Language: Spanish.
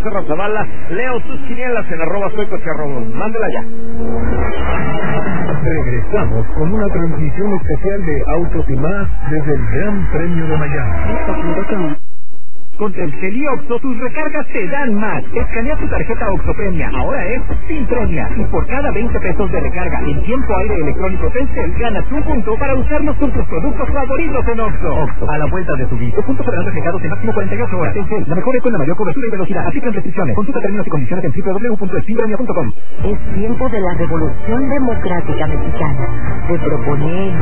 Becerra Zavala. Leo sus quinielas en @soycocherrobo. Mándela ya. Regresamos con una transmisión especial de Autos y Más desde el Gran Premio de Miami. Con Telcel y Oxxo, tus recargas te dan más. Escanea tu tarjeta Oxxo Premia, ahora es sin premia. Y por cada 20 pesos de recarga en tiempo aire electrónico Telcel, ganas un punto para usarlos con tus productos favoritos en Oxxo. Oxxo, a la vuelta de tu vida. Puntos serán reflejados en máximo 48 horas. Telcel, la mejor con la mayor cobertura y velocidad. Aplican restricciones. Consulta términos y condiciones en www.espinpremia.com. Es tiempo de la revolución democrática mexicana. De proponer